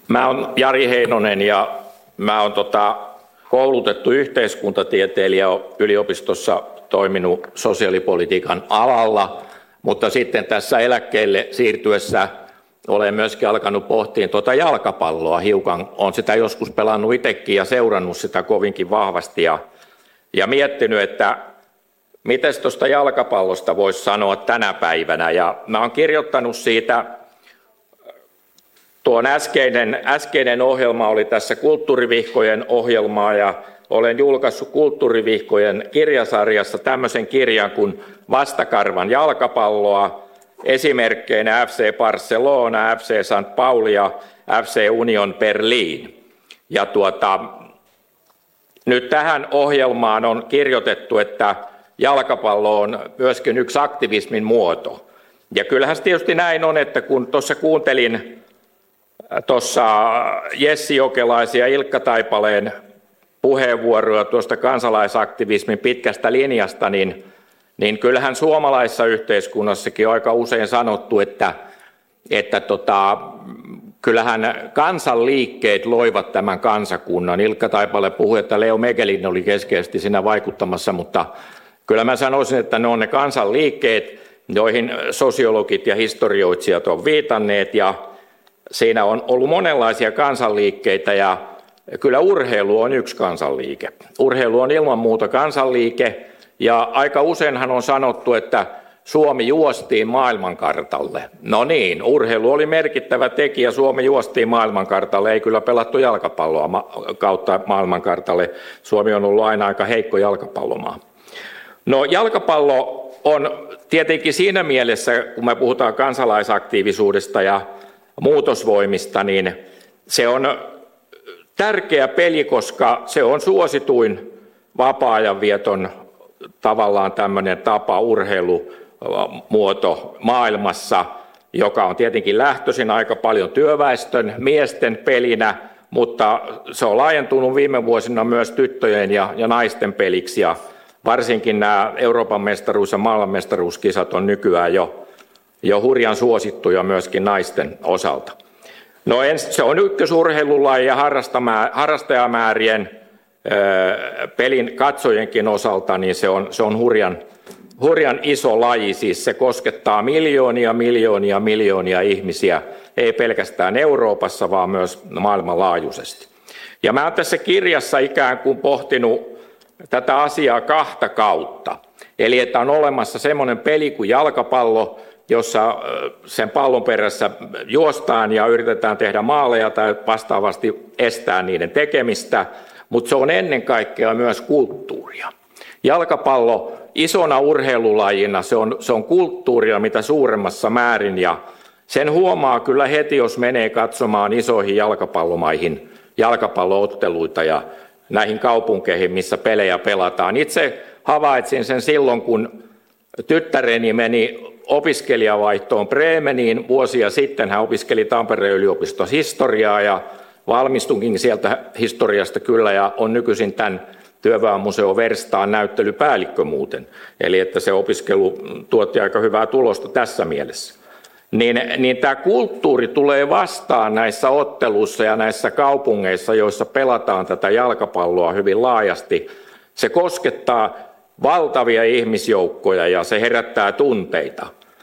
Mä oon Jari Heinonen ja mä oon koulutettu yhteiskuntatieteilijä yliopistossa, toiminut sosiaalipolitiikan alalla, mutta sitten tässä eläkkeelle siirtyessä olen myöskin alkanut pohtia jalkapalloa hiukan. Olen sitä joskus pelannut itsekin ja seurannut sitä kovinkin vahvasti ja miettinyt, että miten tuosta jalkapallosta voisi sanoa tänä päivänä. Ja mä oon kirjoittanut siitä, tuon äskeinen ohjelma oli tässä Kulttuurivihkojen ohjelmaa ja olen julkaissut Kulttuurivihkojen kirjasarjassa tämmöisen kirjan kuin Vastakarvan jalkapalloa, esimerkkeinä FC Barcelona, FC St. Pauli ja FC Union Berlin. Ja nyt tähän ohjelmaan on kirjoitettu, että jalkapallo on myöskin yksi aktivismin muoto. Ja kyllähän se tietysti näin on, että kun tuossa kuuntelin Jessi Jokelaisen ja Ilkka Taipaleen puheenvuoroa tuosta kansalaisaktivismin pitkästä linjasta, niin kyllähän suomalaisessa yhteiskunnassakin on aika usein sanottu, että kyllähän kansanliikkeet loivat tämän kansakunnan. Ilkka Taipale puhui, että Leo Megelin oli keskeisesti siinä vaikuttamassa, mutta kyllä mä sanoisin, että ne on ne kansanliikkeet, joihin sosiologit ja historioitsijat on viitanneet, ja siinä on ollut monenlaisia kansanliikkeitä, ja kyllä urheilu on yksi kansanliike. Urheilu on ilman muuta kansanliike, ja aika useinhan on sanottu, että Suomi juostiin maailmankartalle. No niin, urheilu oli merkittävä tekijä, Suomi juostiin maailmankartalle, ei kyllä pelattu jalkapalloa kautta maailmankartalle. Suomi on ollut aina aika heikko jalkapallomaa. No jalkapallo on tietenkin siinä mielessä, kun me puhutaan kansalaisaktiivisuudesta ja muutosvoimista, niin se on tärkeä peli, koska se on suosituin vapaa-ajanvieton tavallaan tämmöinen tapa, urheilumuoto maailmassa, joka on tietenkin lähtöisin aika paljon työväestön, miesten pelinä, mutta se on laajentunut viime vuosina myös tyttöjen ja naisten peliksi, ja varsinkin nämä Euroopan mestaruus- ja maailmanmestaruuskisat on nykyään jo hurjan suosittuja myöskin naisten osalta. No se on ykkösurheilulaji ja harrastajamäärien pelin katsojenkin osalta, niin se on hurjan iso laji, siis se koskettaa miljoonia ihmisiä, ei pelkästään Euroopassa, vaan myös maailmanlaajuisesti. Ja mä oon tässä kirjassa ikään kuin pohtinut tätä asiaa kahta kautta. Eli että on olemassa semmoinen peli kuin jalkapallo, jossa sen pallon perässä juostaan ja yritetään tehdä maaleja tai vastaavasti estää niiden tekemistä, mutta se on ennen kaikkea myös kulttuuria. Jalkapallo isona urheilulajina, se on kulttuuria mitä suuremmassa määrin, ja sen huomaa kyllä heti, jos menee katsomaan isoihin jalkapallomaihin jalkapallootteluita ja näihin kaupunkeihin, missä pelejä pelataan. Itse havaitsin sen silloin, kun tyttäreni meni opiskelijavaihtoon Bremeniin vuosia sitten. Hän opiskeli Tampereen yliopistossa historiaa ja valmistunkin sieltä historiasta kyllä, ja on nykyisin tämän Työväenmuseo Verstaan näyttelypäällikkö muuten. Eli että se opiskelu tuotti aika hyvää tulosta tässä mielessä. Niin tämä kulttuuri tulee vastaan näissä otteluissa ja näissä kaupungeissa, joissa pelataan tätä jalkapalloa hyvin laajasti. Se koskettaa valtavia ihmisjoukkoja ja se herättää tunteita.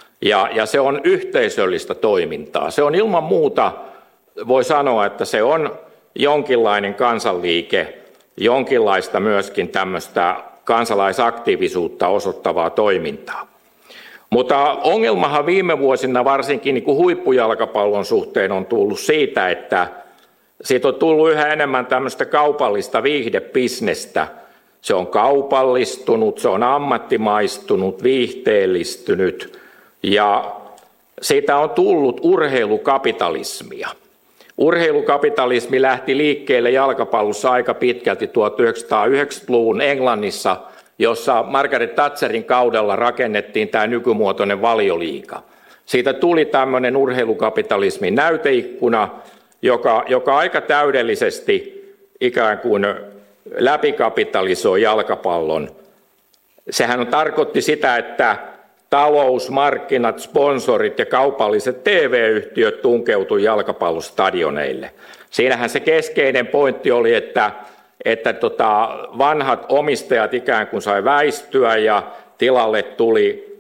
Ja se on yhteisöllistä toimintaa. Se on ilman muuta, voi sanoa, että se on jonkinlainen kansanliike, jonkinlaista myöskin tämmöistä kansalaisaktiivisuutta osoittavaa toimintaa. Mutta ongelmahan viime vuosina varsinkin niin kuin huippujalkapallon suhteen on tullut siitä, että siitä on tullut yhä enemmän tämmöistä kaupallista viihdebisnestä. Se on kaupallistunut, se on ammattimaistunut, viihteellistynyt ja siitä on tullut urheilukapitalismia. Urheilukapitalismi lähti liikkeelle jalkapallossa aika pitkälti 1990-luvun Englannissa, jossa Margaret Thatcherin kaudella rakennettiin tämä nykymuotoinen Valioliiga. Siitä tuli tämmöinen urheilukapitalismin näyteikkuna, joka aika täydellisesti ikään kuin läpikapitalisoi jalkapallon. Sehän tarkoitti sitä, että talous, markkinat, sponsorit ja kaupalliset TV-yhtiöt tunkeutui jalkapallostadioneille. Siinähän se keskeinen pointti oli, että vanhat omistajat ikään kuin sai väistyä ja tilalle tuli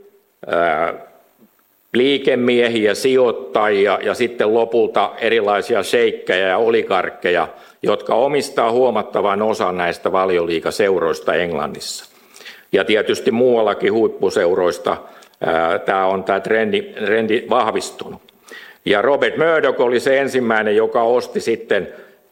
liikemiehiä, sijoittajia ja sitten lopulta erilaisia sheikkejä ja oligarkkeja, jotka omistaa huomattavan osan näistä valioliigaseuroista Englannissa. Ja tietysti muuallakin huippuseuroista tämä trendi vahvistunut. Ja Robert Murdoch oli se ensimmäinen, joka osti sitten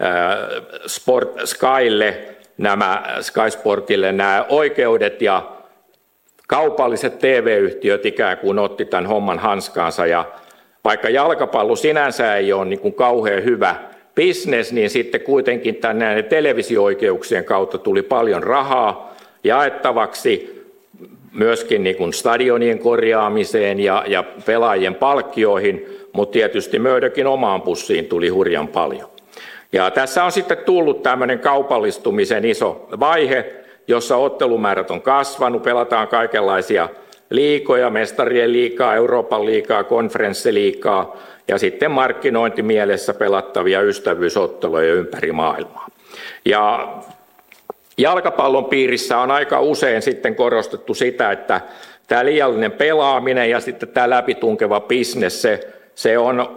Sky Sportille nämä oikeudet, ja kaupalliset TV-yhtiöt ikään kuin otti tämän homman hanskaansa. Ja vaikka jalkapallo sinänsä ei ole niin kuin kauhean hyvä business, niin sitten kuitenkin näiden televisio-oikeuksien kautta tuli paljon rahaa jaettavaksi myöskin niin kuin stadionien korjaamiseen ja pelaajien palkkioihin, mutta tietysti Murdochin omaan pussiin tuli hurjan paljon. Ja tässä on sitten tullut tämmöinen kaupallistumisen iso vaihe, jossa ottelumäärät on kasvanut, pelataan kaikenlaisia liigoja, mestarien liigaa, Euroopan liigaa, konferenssiliigaa ja sitten markkinointimielessä pelattavia ystävyysotteluja ympäri maailmaa. Ja jalkapallon piirissä on aika usein sitten korostettu sitä, että tämä liiallinen pelaaminen ja sitten tämä läpitunkeva bisnes, se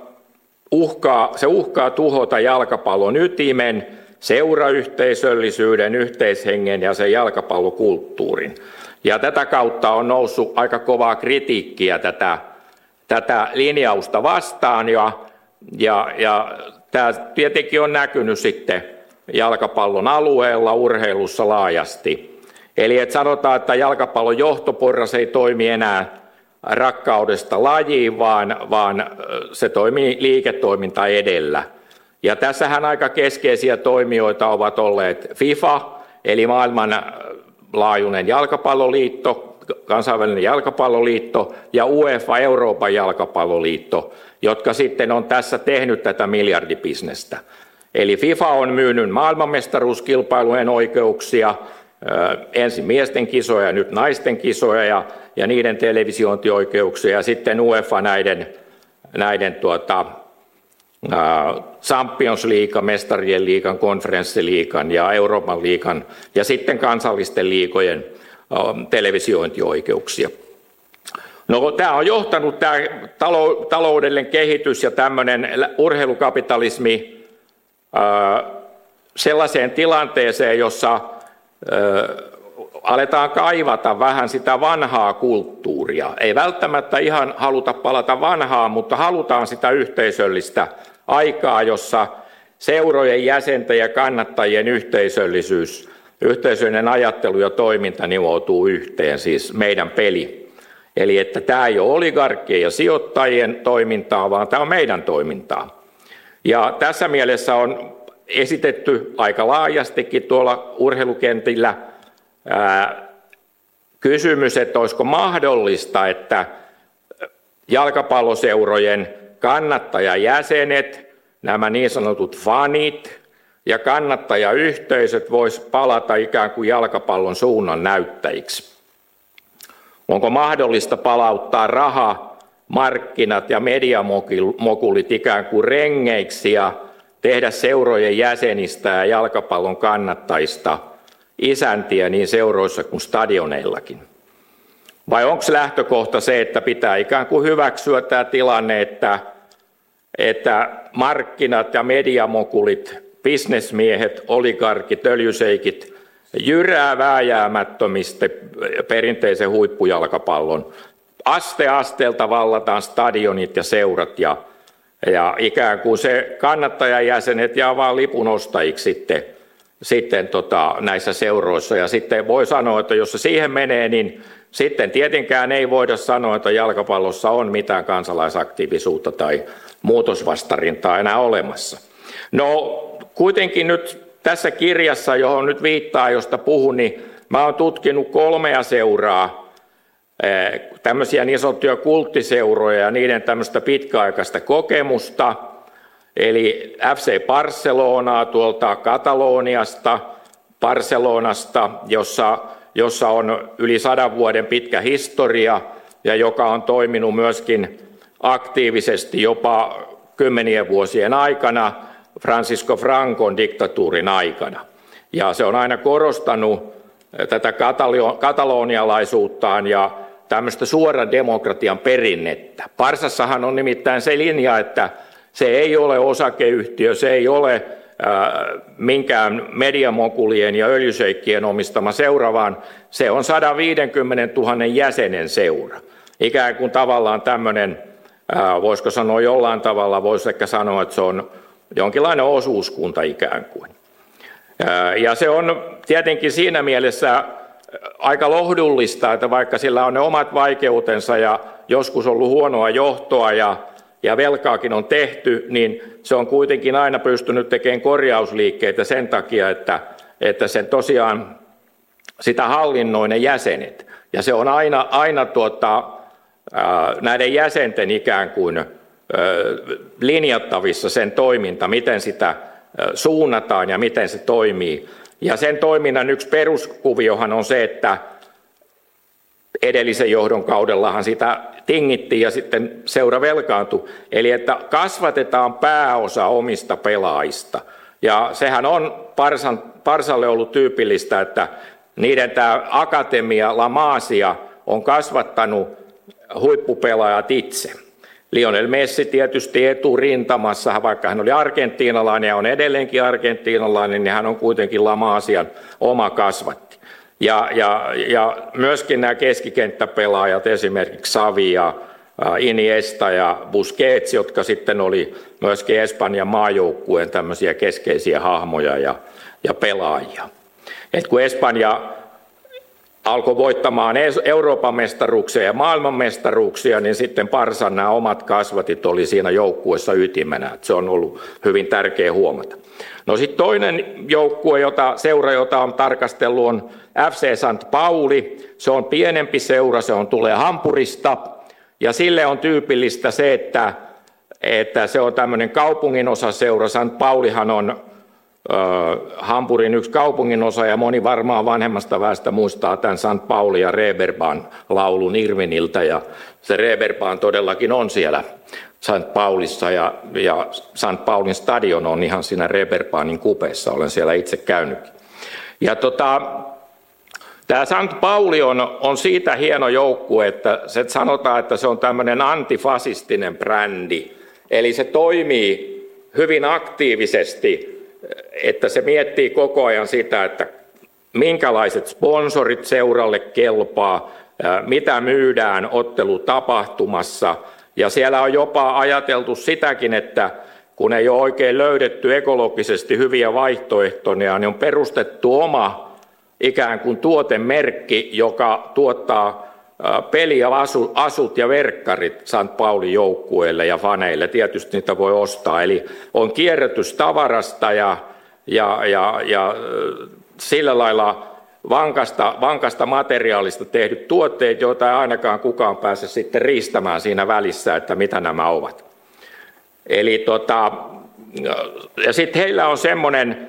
uhkaa tuhota jalkapallon ytimen, seurayhteisöllisyyden, yhteishengen ja sen jalkapallokulttuurin. Ja tätä kautta on noussut aika kovaa kritiikkiä tätä linjausta vastaan, ja tämä tietenkin on näkynyt sitten jalkapallon alueella, urheilussa laajasti. Eli että sanotaan, että jalkapallon johtoporras ei toimi enää rakkaudesta lajiin, vaan se toimii liiketoiminta edellä. Ja tässähän aika keskeisiä toimijoita ovat olleet FIFA, eli maailmanlaajuinen jalkapalloliitto, kansainvälinen jalkapalloliitto, ja UEFA, Euroopan jalkapalloliitto, jotka sitten on tässä tehnyt tätä miljardibisnestä. Eli FIFA on myynyt maailmanmestaruuskilpailujen oikeuksia, ensin miesten kisoja ja nyt naisten kisoja ja niiden televisiointioikeuksia, ja sitten UEFA näiden Champions League, mestarien liigan, konferenssiliigan ja Euroopan liigan ja sitten kansallisten liigojen televisiointioikeuksia. No, tämä on johtanut tämä taloudellinen kehitys ja tämmöinen urheilukapitalismi sellaiseen tilanteeseen, jossa aletaan kaivata vähän sitä vanhaa kulttuuria. Ei välttämättä ihan haluta palata vanhaan, mutta halutaan sitä yhteisöllistä aikaa, jossa seurojen jäsenten ja kannattajien yhteisöllinen ajattelu ja toiminta nivoutuu yhteen, siis meidän peli. Eli että tämä ei ole oligarkkien ja sijoittajien toimintaa, vaan tämä on meidän toimintaa. Ja tässä mielessä on esitetty aika laajastikin tuolla urheilukentillä kysymys, että olisiko mahdollista, että jalkapalloseurojen kannattajajäsenet, nämä niin sanotut fanit ja kannattajayhteisöt vois palata ikään kuin jalkapallon suunnan näyttäjiksi. Onko mahdollista palauttaa raha, markkinat ja mediamokulit ikään kuin rengeiksi ja tehdä seurojen jäsenistä ja jalkapallon kannattajista isäntiä niin seuroissa kuin stadioneillakin? Vai onko lähtökohta se, että pitää ikään kuin hyväksyä tämä tilanne, että markkinat ja mediamokulit, bisnesmiehet, oligarkit, öljyseikit jyrää vääjäämättömistä perinteisen huippujalkapallon. Aste asteelta vallataan stadionit ja seurat ja ikään kuin se kannattajajäsenet jää vaan lipunostajiksi sitten näissä seuroissa. Ja sitten voi sanoa, että jos se siihen menee, niin sitten tietenkään ei voida sanoa, että jalkapallossa on mitään kansalaisaktiivisuutta tai muutosvastarintaa enää olemassa. No kuitenkin nyt tässä kirjassa, johon nyt viittaa, josta puhun, niin mä oon tutkinut 3 seuraa, tämmöisiä niin sanottuja kulttiseuroja ja niiden tämmöistä pitkäaikaista kokemusta, eli FC Barcelonaa tuolta Kataloniasta, Barcelonasta, jossa on yli 100 vuoden pitkä historia, ja joka on toiminut myöskin aktiivisesti jopa kymmenien vuosien aikana Francisco Francon diktatuurin aikana. Ja se on aina korostanut tätä katalonialaisuuttaan ja tämmöistä suoran demokratian perinnettä. Parsassahan on nimittäin se linja, että se ei ole osakeyhtiö, se ei ole minkään mediamokulien ja öljyseikkien omistama seura, vaan se on 150 000 jäsenen seura. Ikään kuin tavallaan tämmöinen, voisiko sanoa jollain tavalla, voisi ehkä sanoa, että se on jonkinlainen osuuskunta ikään kuin. Ja se on tietenkin siinä mielessä aika lohdullista, että vaikka sillä on ne omat vaikeutensa ja joskus ollut huonoa johtoa ja velkaakin on tehty, niin se on kuitenkin aina pystynyt tekemään korjausliikkeitä sen takia, että sen tosiaan sitä hallinnoi ne jäsenet. Ja se on aina näiden jäsenten ikään kuin linjattavissa sen toiminta, miten sitä suunnataan ja miten se toimii. Ja sen toiminnan yksi peruskuviohan on se, että edellisen johdon kaudellahan sitä tingittiin ja sitten seura velkaantui. Eli että kasvatetaan pääosa omista pelaajista. Ja sehän on Barsalle ollut tyypillistä, että niiden tämä Akatemia La Masia on kasvattanut huippupelaajat itse. Lionel Messi tietysti eturintamassa, vaikka hän oli argentiinalainen ja on edelleenkin argentiinalainen, niin hän on kuitenkin La Masian oma kasvatti. Ja myöskin nämä keskikenttäpelaajat, esimerkiksi Xavi ja Iniesta ja Busquets, jotka sitten oli myöskin Espanjan maajoukkueen tämmöisiä keskeisiä hahmoja ja pelaajia. Et kun Espanja alkoi voittamaan Euroopan mestaruuksia ja maailmanmestaruuksia, niin sitten Barsan nämä omat kasvatit oli siinä joukkueessa ytimenä. Se on ollut hyvin tärkeä huomata. No sitten toinen joukkue, seura, jota on tarkastellut, on FC St. Pauli. Se on pienempi seura, tulee Hampurista. Ja sille on tyypillistä se, että se on tämmöinen kaupunginosaseura. St. Paulihan on Hampurin yksi kaupunginosa, ja moni varmaan vanhemmasta väestä muistaa tämän St. Pauli ja Reeperbahn laulun Irviniltä, ja se Reeperbahn todellakin on siellä St. Paulissa, ja St. Paulin stadion on ihan siinä Reeperbahnin kupeessa, olen siellä itse käynytkin. Ja tämä St. Pauli on siitä hieno joukkue, että se sanotaan, että se on tämmöinen antifasistinen brändi, eli se toimii hyvin aktiivisesti, että se miettii koko ajan sitä, että minkälaiset sponsorit seuralle kelpaa, mitä myydään ottelutapahtumassa. Ja siellä on jopa ajateltu sitäkin, että kun ei ole oikein löydetty ekologisesti hyviä vaihtoehtoja, niin on perustettu oma ikään kuin tuotemerkki, joka tuottaa peli- ja asut ja verkkarit St. Paulin joukkueelle ja faneille. Tietysti niitä voi ostaa. Eli on kierrätys tavarasta ja sillä lailla vankasta materiaalista tehdyt tuotteet, joita ei ainakaan kukaan pääse sitten riistämään siinä välissä, että mitä nämä ovat. Eli ja sitten heillä on semmoinen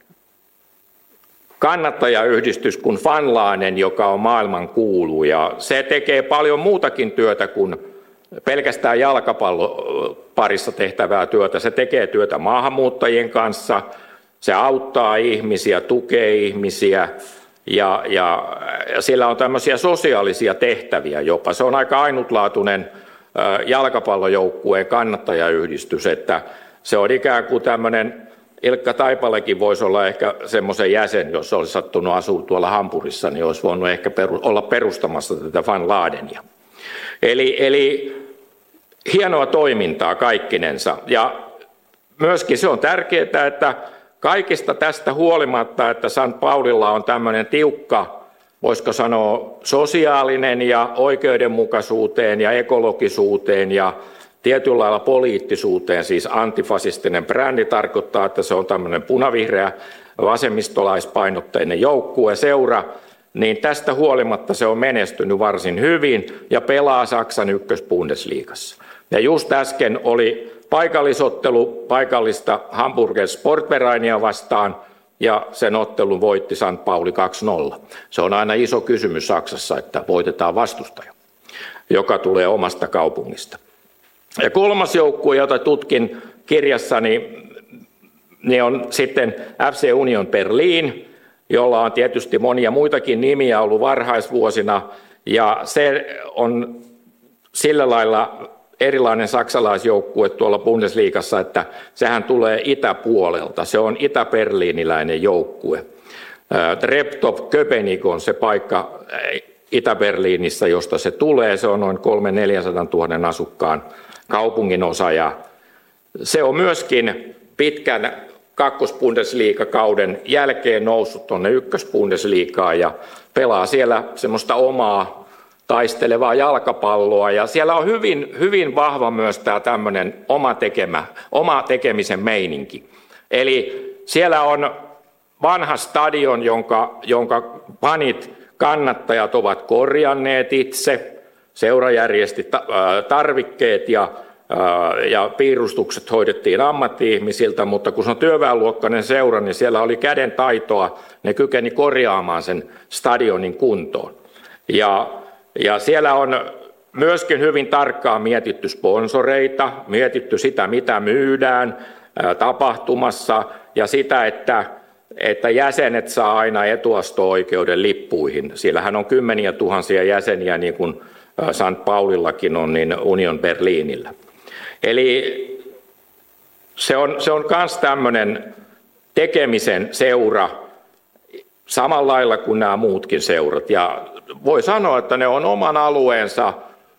kannattajayhdistys kuin Fanlanen, joka on maailman kuulu, ja se tekee paljon muutakin työtä kuin pelkästään jalkapalloparissa tehtävää työtä. Se tekee työtä maahanmuuttajien kanssa, se auttaa ihmisiä, tukee ihmisiä, ja sillä on tämmöisiä sosiaalisia tehtäviä jopa. Se on aika ainutlaatuinen jalkapallojoukkueen kannattajayhdistys, että se on ikään kuin tämmöinen, Ilkka Taipalekin voisi olla ehkä semmoisen jäsen, jos olisi sattunut asua tuolla Hampurissa, niin olisi voinut ehkä olla perustamassa tätä Fanladenia. Eli hienoa toimintaa kaikkinensa. Ja myöskin se on tärkeää, että kaikista tästä huolimatta, että St. Paulilla on tämmöinen tiukka, voisiko sanoa sosiaalinen ja oikeudenmukaisuuteen ja ekologisuuteen ja tietyllä lailla poliittisuuteen, siis antifasistinen brändi tarkoittaa, että se on tämmöinen punavihreä vasemmistolaispainotteinen joukkue, seura, niin tästä huolimatta se on menestynyt varsin hyvin ja pelaa Saksan ykkösbundesliigassa. Ja just äsken oli paikallisottelu paikallista Hamburger Sportvereinia vastaan, ja sen ottelun voitti St. Pauli 2-0. Se on aina iso kysymys Saksassa, että voitetaan vastustaja. joka tulee omasta kaupungista. Ja kolmas joukkue, jota tutkin kirjassani, niin on sitten FC Union Berlin, jolla on tietysti monia muitakin nimiä ollut varhaisvuosina, ja se on sillä lailla erilainen saksalaisjoukkue tuolla Bundesliigassa, että sehän tulee itäpuolelta. Se on itä-berliiniläinen joukkue. Treptow Köpenick on se paikka Itä-Berliinissä, josta se tulee. Se on noin 300-400 000 asukkaan kaupunginosa. Ja se on myöskin pitkän kakkos-Bundesliga-kauden jälkeen noussut tuonne ykkös-Bundesliigaan ja pelaa siellä semmoista omaa taistelevaa jalkapalloa. Ja siellä on hyvin vahva myös tämä tämmöinen oma tekemisen meininki. Eli siellä on vanha stadion, jonka fanit, kannattajat ovat korjanneet itse. Seura järjesti tarvikkeet ja piirustukset hoidettiin ammatti-ihmisiltä, mutta kun se on työväenluokkainen seura, niin siellä oli käden taitoa. Ne kykeni korjaamaan sen stadionin kuntoon. Ja siellä on myöskin hyvin tarkkaan mietitty sponsoreita, mietitty sitä, mitä myydään tapahtumassa ja sitä, että jäsenet saa aina etuosto-oikeuden lippuihin. Siellähän on kymmeniä tuhansia jäseniä, niin kuin St. Paulillakin on, niin Union Berlinillä. Eli se on myös tämmöinen tekemisen seura samalla lailla kuin nämä muutkin seurat. Ja voi sanoa, että ne on oman alueensa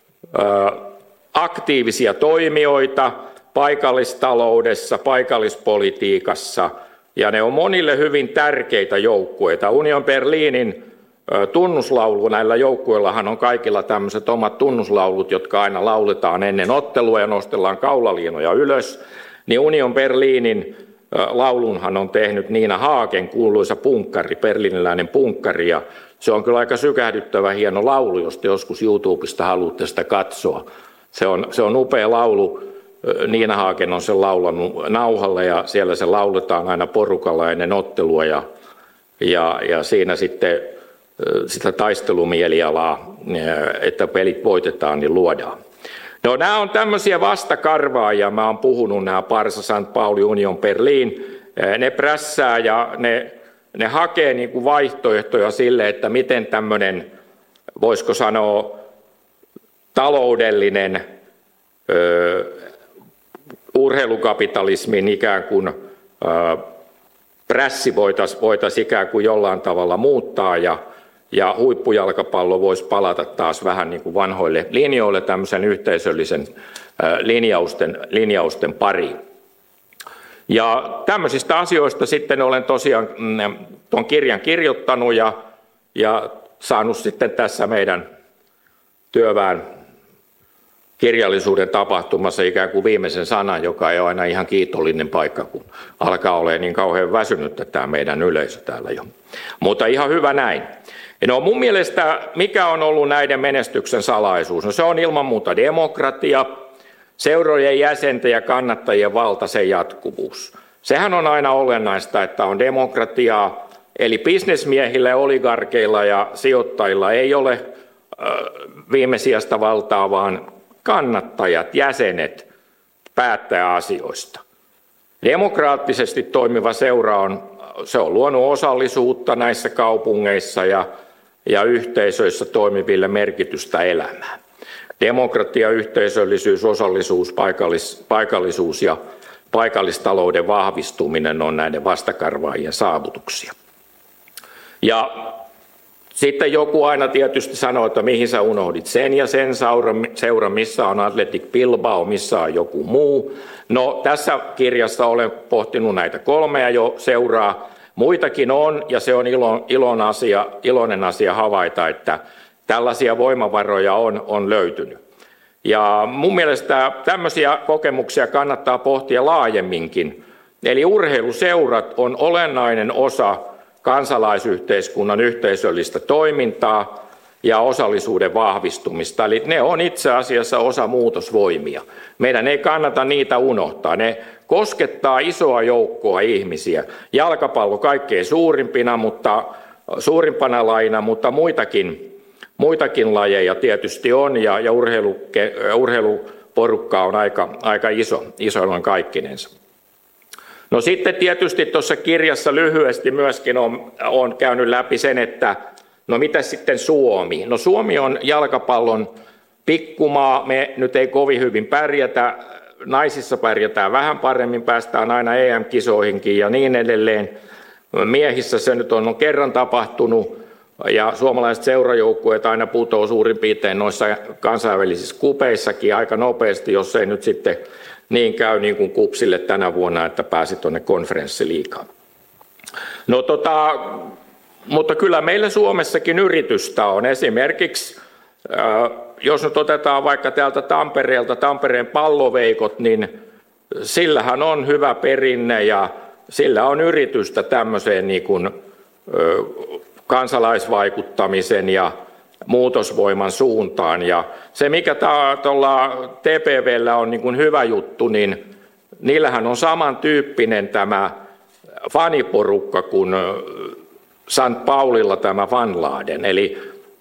aktiivisia toimijoita paikallistaloudessa, paikallispolitiikassa, ja ne on monille hyvin tärkeitä joukkueita. Union Berlinin tunnuslaulu, näillä joukkueillahan on kaikilla tämmöiset omat tunnuslaulut, jotka aina lauletaan ennen ottelua ja nostellaan kaulaliinoja ylös, niin Union Berlinin laulunhan on tehnyt Nina Hagen, kuuluisa punkkari, berliiniläinen punkkari, ja se on kyllä aika sykähdyttävä hieno laulu, jos te joskus YouTubesta haluatte sitä katsoa. Se on upea laulu. Nina Hagen on sen laulanut nauhalle ja siellä se lauletaan aina porukalla ennen ottelua ja siinä sitten sitä taistelumielialaa, että pelit voitetaan, niin luodaan. No nämä on tämmöisiä vastakarvaajia, mä oon puhunut nämä Barça, St. Pauli, Union Berlin, ne prässää ja ne hakee niin kuin vaihtoehtoja sille, että miten tämmöinen, voisiko sanoa, taloudellinen urheilukapitalismin ikään kuin prässi voitaisiin ikään kuin jollain tavalla muuttaa ja huippujalkapallo voisi palata taas vähän niin kuin vanhoille linjoille tämmöisen yhteisöllisen linjausten pariin. Ja tämmöisistä asioista sitten olen tosiaan tuon kirjan kirjoittanut ja saanut sitten tässä meidän työväen kirjallisuuden tapahtumassa ikään kuin viimeisen sanan, joka ei ole aina ihan kiitollinen paikka, kun alkaa olla niin kauhean väsynyttä tämä meidän yleisö täällä jo. Mutta ihan hyvä näin. No mun mielestä mikä on ollut näiden menestyksen salaisuus? No se on ilman muuta demokratia, seurojen jäsenten ja kannattajien valtaisen jatkuvuus. Sehän on aina olennaista, että on demokratiaa, eli bisnesmiehillä, oligarkeilla ja sijoittajilla ei ole viimesijaista valtaa, vaan kannattajat, jäsenet päättää asioista. Demokraattisesti toimiva seura on luonut osallisuutta näissä kaupungeissa ja yhteisöissä toimiville merkitystä elämään. Demokratia, yhteisöllisyys, osallisuus, paikallisuus ja paikallistalouden vahvistuminen on näiden vastakarvaajien saavutuksia. Ja sitten joku aina tietysti sanoo, että mihin sä unohdit sen ja sen seura, missä on Athletic Bilbao, missä on joku muu. No tässä kirjassa olen pohtinut näitä kolmea jo seuraa. Muitakin on ja se on iloinen asia havaita, että tällaisia voimavaroja on löytynyt. Ja mun mielestä tämmöisiä kokemuksia kannattaa pohtia laajemminkin. Eli urheiluseurat on olennainen osa kansalaisyhteiskunnan yhteisöllistä toimintaa ja osallisuuden vahvistumista. Eli ne on itse asiassa osa muutosvoimia. Meidän ei kannata niitä unohtaa. Ne koskettaa isoa joukkoa ihmisiä. Jalkapallo kaikkein suurimpana lajina, mutta muitakin lajeja tietysti on, ja urheiluporukka on aika iso on kaikkinensa. No sitten tietysti tuossa kirjassa lyhyesti myöskin on käynyt läpi sen, että no mitä sitten Suomi? No Suomi on jalkapallon pikkumaa, me nyt ei kovin hyvin pärjätä, naisissa pärjätään vähän paremmin, päästään aina EM-kisoihinkin ja niin edelleen. Miehissä se nyt on kerran tapahtunut ja suomalaiset seurajoukkueet aina putoaa suurin piirtein noissa kansainvälisissä kupeissakin aika nopeasti, jos ei nyt sitten niin käy niin kuin KuPSille tänä vuonna, että pääsi tuonne konferenssiliigaan. No mutta kyllä meillä Suomessakin yritystä on. Esimerkiksi, jos nyt otetaan vaikka täältä Tampereelta Tampereen Palloveikot, niin sillähän on hyvä perinne ja sillä on yritystä tämmöiseen niin kuin kansalaisvaikuttamisen ja muutosvoiman suuntaan. Ja se, mikä tuolla TPVllä on niin kuin hyvä juttu, niin niillähän on samantyyppinen tämä faniporukka kuin St. Paulilla tämä Van Laden. Eli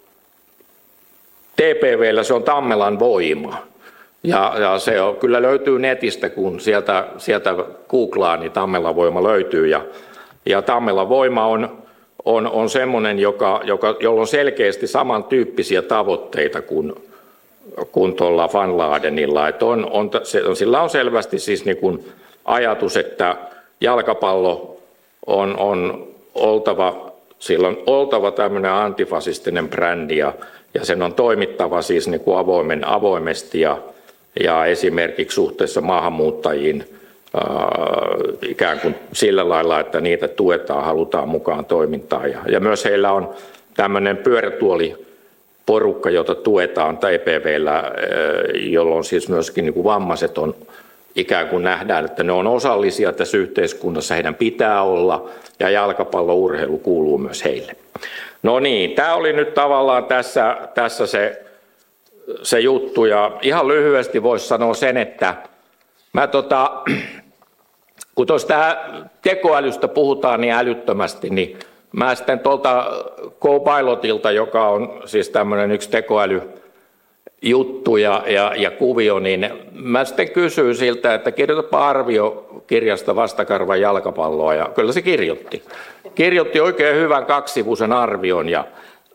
TPVllä se on Tammelan Voima. Ja se kyllä löytyy netistä, kun sieltä googlaa, niin Tammelan Voima löytyy. Ja Tammelan Voima on semmoinen, jolla on selkeästi samantyyppisiä tavoitteita kuin tuolla Van Ladenilla. Että sillä on selvästi siis niin kuin ajatus, että jalkapallo on oltava tämmöinen antifasistinen brändi ja sen on toimittava siis niin kuin avoimesti ja esimerkiksi suhteessa maahanmuuttajiin ikään kuin sillä lailla, että niitä tuetaan, halutaan mukaan toimintaan. Ja myös heillä on tämmöinen pyörätuoliporukka, jota tuetaan TPVllä, jolloin siis myöskin niin kuin vammaiset on ikään kuin nähdään, että ne on osallisia tässä yhteiskunnassa, heidän pitää olla, ja jalkapallourheilu kuuluu myös heille. No niin, tämä oli nyt tavallaan tässä se juttu, ja ihan lyhyesti voisi sanoa sen, että kun tuosta tekoälystä puhutaan niin älyttömästi, niin mä sitten tuolta Copilotilta, joka on siis tämmöinen yksi tekoälyjuttu ja kuvio, niin mä sitten kysyin siltä, että kirjoitapa arvio kirjasta Vastakarvan jalkapalloa, ja kyllä se kirjoitti. Kirjoitti oikein hyvän 2-sivuisen arvion, ja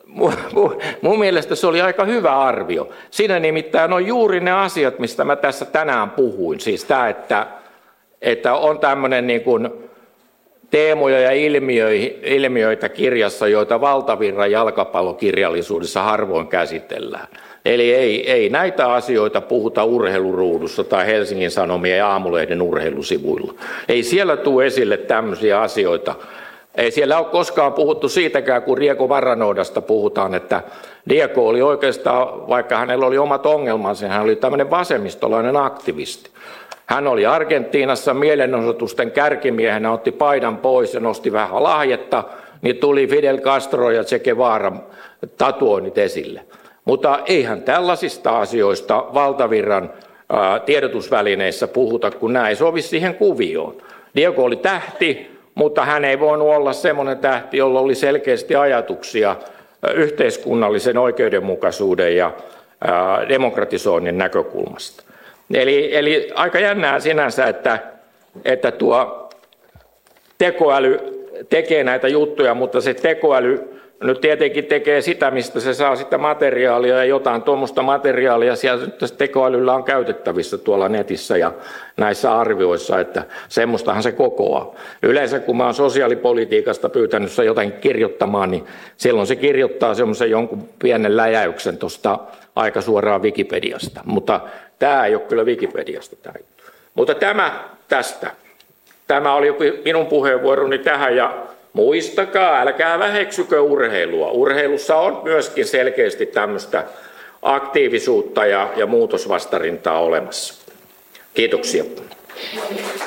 mun mielestä se oli aika hyvä arvio. Siinä nimittäin on juuri ne asiat, mistä mä tässä tänään puhuin. Siis tämä, että on tämmöinen niin kuin teemoja ja ilmiöitä kirjassa, joita valtavirran jalkapallokirjallisuudessa harvoin käsitellään. Eli ei näitä asioita puhuta urheiluruudussa tai Helsingin Sanomien ja Aamulehden urheilusivuilla. Ei siellä tule esille tämmöisiä asioita. Ei siellä ole koskaan puhuttu siitäkään, kun Diego Varanoudasta puhutaan, että Diego oli oikeastaan, vaikka hänellä oli omat ongelmansa, hän oli tämmöinen vasemmistolainen aktivisti. Hän oli Argentiinassa mielenosoitusten kärkimiehenä, otti paidan pois ja nosti vähän lahjetta, niin tuli Fidel Castro ja Che Guevara tatuoinnit esille. Mutta eihän tällaisista asioista valtavirran tiedotusvälineissä puhuta, kun nämä ei sovi siihen kuvioon. Diego oli tähti, mutta hän ei voinut olla semmoinen tähti, jolla oli selkeästi ajatuksia yhteiskunnallisen oikeudenmukaisuuden ja demokratisoinnin näkökulmasta. Eli aika jännää sinänsä, että tuo tekoäly tekee näitä juttuja, mutta se tekoäly nyt tietenkin tekee sitä, mistä se saa sitä materiaalia ja jotain tuommoista materiaalia siellä tekoälyllä on käytettävissä tuolla netissä ja näissä arvioissa, että semmoistahan se kokoaa. Yleensä kun mä oon sosiaalipolitiikasta pyytänyt se jotain kirjoittamaan, niin silloin se kirjoittaa semmoisen jonkun pienen läjäyksen tuosta aika suoraan Wikipediasta, mutta tämä ei ole kyllä Wikipediasta tämä juttu. Mutta tämä tästä. Tämä oli minun puheenvuoroni tähän ja muistakaa, älkää väheksykö urheilua. Urheilussa on myöskin selkeästi tämmöistä aktiivisuutta ja muutosvastarintaa olemassa. Kiitoksia.